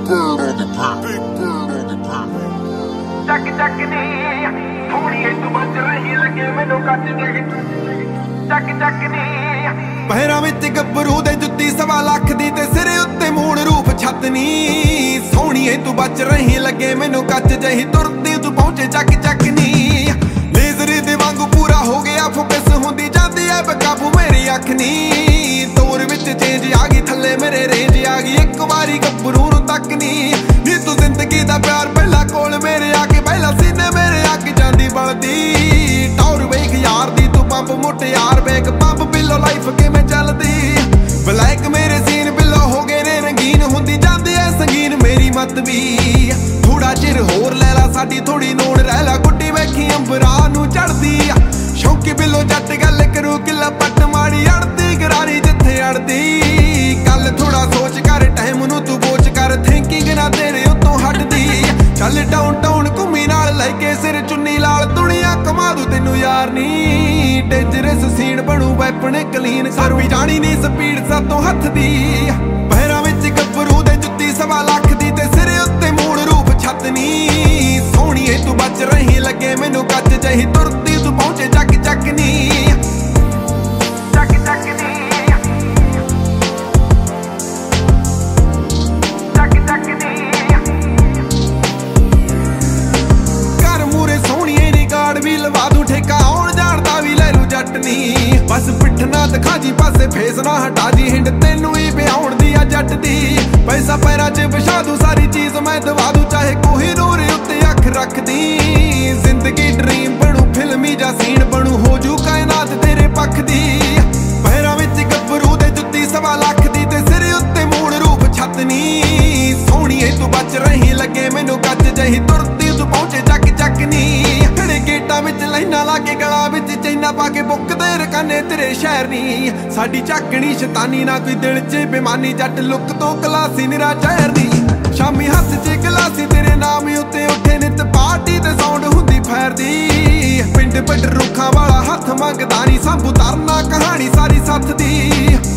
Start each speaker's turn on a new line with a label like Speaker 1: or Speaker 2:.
Speaker 1: ਚੱਕ ਚੱਕ ਨੀ ਥੋੜੀਏ ਤੂੰ ਬਚ ਰਹੀ ਲੱਗੇ ਮੈਨੂੰ ਕੱਟ ਦੇ ਚੱਕ ਚੱਕ ਨੀ
Speaker 2: ਪਹਿਰਾਂ ਵਿੱਚ ਗੱਭਰੂ ਦੇ ਜੁੱਤੀ 1.25 ਲੱਖ ਦੀ ਤੇ ਸਿਰੇ ਉੱਤੇ ਮੂਣ ਰੂਪ ਛੱਤ ਨੀ ਸੋਹਣੀਏ ਤੂੰ ਬਚ ਰਹੀ ਲੱਗੇ ਮੈਨੂੰ ਕੱਚ ਜਹੀ ਤੁਰਦੀ ਤੂੰ ਪਹੁੰਚੇ ਚੱਕ ਚੱਕ ਨੀ ਲੇਜ਼ਰ ਦੇ ਵਾਂਗੂ ਪੂਰਾ ਹੋ ਗਿਆ ਫੋਕਸ ਹੁੰਦੀ ਜਾਂਦੀ ਐ ਬੇਕਾਬੂ ਮੇਰੀ ਅੱਖ ਨੀ ਤੋਰ ਵਿੱਚ ਚੇਂਜ ਆ ਗਈ ਥੱਲੇ ਮੇਰੇ ਰੇਂਜ ਆ ਗਈ ਇੱਕ ਵਾਰੀ ਗੱਭਰੂ ਨੂੰ ਤੱਕ ਨੀ ਤੂੰ ਜ਼ਿੰਦਗੀ ਦਾ ਪਿਆਰ ਪਹਿਲਾਂ ਕੋਲ ਮੇਰੇ ਆ ਕੇ ਪਹਿਲਾਂ ਸੀਨੇ ਮੇਰੇ ਅੱਗ ਜਾਂਦੀ ਬਲਦੀ ਟੌਰ ਵੇਖ ਯਾਰ ਦੀ ਤੂੰ ਪੰਪ ਮੁਟਿਆਰ ਵੇਖ ਪੰਪ ਬਿੱਲੋ ਲਾਈਫ ਕਿਵੇਂ ਚੱਲਦੀ ਬਲੈਕ ਮੇਰੇ ਸੀਨ ਬਿੱਲੋ ਹੋ ਗਏ ਨੇ ਰੰਗੀਨ ਹੁੰਦੀ ਜਾਂਦੀ ਐ ਸੰਗੀਨ ਮੇਰੀ ਮਤ ਵੀ ਥੋੜਾ ਚਿਰ ਹੋਰ ਲੈ ਲਾ ਸਾਡੀ ਥੋੜੀ ਨੋੜ ਰਹਿ ਲਾ ਗੁੱਡੀ ਵੇਖੀ ਅੰਬਰਾਂ ਨੂੰ ਚੜਦੀ ਸ਼ੌਂਕੀ ਬਿੱਲੋ ਜੱਟ ਗੱਲ ਕਰੂ ਕਿੱਲਾ ਪੱਟ ਮਾੜੀ ਅੜਦੀ ਗਰਾਰੀ ਜਿੱਥੇ ਅੜਦੀ ਕੱਲ ਥੋੜਾ ਸੋਚ ਕਰ ਟਾਈਮ ਨੂੰ ਤੂੰ ਬੋਚ ਕਰ ਥਿੰਕਿੰਗ ਨਾ ਤੇਰੇ ਉੱਤੋਂ ਹਟਦੀ ਚੱਲ ਡਾਊਨ ਟਾਊਨ ਘੁੰਮੀ ਨਾਲ ਲੈ ਕੇ ਸਿਰ ਚੁੰਨੀ ਲਾਲ ਦੁਨੀਆ ਕਮਾ ਦੂ ਤੈਨੂੰ ਯਾਰ ਨੀ ਡੇਂਜਰਸ ਸੀਨ ਬਣੂ ਵੈਪਨ ਕਲੀਨ ਕਰ ਵੀ ਜਾਣੀ ਨੀ ਸਪੀਡ ਸਾਤੋਂ ਹੱਥ ਦੀ ਪਹਿਰਾਂ ਵਿੱਚ ਗੱਭਰੂ ਦੇ ਜੁੱਤੀ 1.25 ਲੱਖ ਦੀ ਤੇ ਸਿਰੇ ਉੱਤੇ ਮੂਣ ਰੂਪ ਛੱਤ ਨੀ ਸੋਹਣੀਏ ਤੂੰ ਬਚ ਰਹੀ ਲੱਗੇ ਮੈਨੂੰ ਕੱਚ ਜਹੀ ਤੁਰਦੀ ਤੂੰ ਪਹੁੰਚੇ ਚੱਕ ਚੱਕ ਨੀ
Speaker 1: ਚੱਕ ਚੱਕ ਨੀ ਚੱਕ ਚੱਕ ਨੀ
Speaker 2: ਘਰ ਮੂਰੇ ਸੋਹਣੀਏ ਨੀ ਗਾੜ ਵੀ ਲਵਾ ਦੂ ਠੇਕਾ ਆਉਣ ਜਾਣ ਦਾ ਵੀ ਲੈ ਲੂ ਜੱਟ ਨੀ ਬਸ ਪਿੱਠ ਨਾ ਦਿਖਾ ਜੀ ਪਾਸੇ ਫੇਸ ਨਾ ਹਟਾ ਜੀ ਹਿੰਡ ਤੈਨੂੰ ਹੀ ਵਿਆਉਣ ਦੀ ਆ ਜੱਟ ਦੀ ਪੈਸਾ ਪੈਰਾਂ 'ਚ ਵਿਛਾ ਦੂ ਸਾਰੀ ਚੀਜ਼ ਮੈਂ ਦਵਾ ਦੂ ਚਾਹੇ ਕੋਈ ਨੂਰ ਉੱਤੇ ਅੱਖ ਰੱਖਦੀ ਜ਼ਿੰਦਗੀ ਡ੍ਰੀਮ ਬਣੂ ਫਿਲਮੀ ਜਾਂ ਸੀਨ ਬਣੂ ਹੋ ਜੂ ਕਾਇਨਾਤ ਤੇਰੇ ਪੱਖ ਦੀ ਪਹਿਰਾਂ ਵਿੱਚ ਗੱਭਰੂ ਦੇ ਜੁੱਤੀ 1.25 ਲੱਖ ਦੀ ਤੇ ਸਿਰੇ ਉੱਤੇ ਮੂਣ ਰੂਪ ਛੱਤ ਨੀ ਸੋਹਣੀਏ ਤੂੰ ਬਚ ਰਹੀ ਲੱਗੇ ਮੈਨੂੰ ਕੱਚ ਜਹੀ ਤੁਰਦੀ ਤੂੰ ਪਹੁੰਚੇ ਚੱਕ ਚੱਕ ਨੀ ਖੜੇ ਗੇਟਾਂ ਵਿੱਚ ਲਾਈਨਾਂ ਲਾ ਕੇ ਗਲਾਂ ਵਿੱਚ ਚੈਨਾ ਪਾ ਕੇ ਬੁੱਕਦੇ ਰਕਾਨੇ ਤੇਰੇ ਸ਼ਹਿਰ ਨੀ ਸਾਡੀ ਝਾਕਣੀ ਸ਼ੈਤਾਨੀ ਨਾ ਕੋਈ ਦਿਲ 'ਚ ਬੇਮਾਨੀ ਜੱਟ ਲੁੱਕ ਤੋਂ ਕਲਾਸੀ ਨਿਰਾ ਜ਼ਹਿਰ ਨੀ ਸ਼ਾਮੀ ਹੱਥ 'ਚ ਗਲਾਸੀ ਤੇਰੇ ਨਾਮ ਉੱਤੇ ਉੱਠੇ ਨਿੱਤ ਪਾਰਟੀ ਤੇ ਸਾਊਂਡ ਹੁੰਦੀ ਫਾਇਰ ਦੀ ਪਿੰਡ ਪਿੰਡ ਰੁੱਖਾਂ ਵਾਲਾ ਹੱਥ ਮੰਗਦਾ ਨੀ ਸੰਭੂ ਤਰਨਾ ਕਹਾਣੀ ਸਾਰੀ ਸੱਥ ਦੀ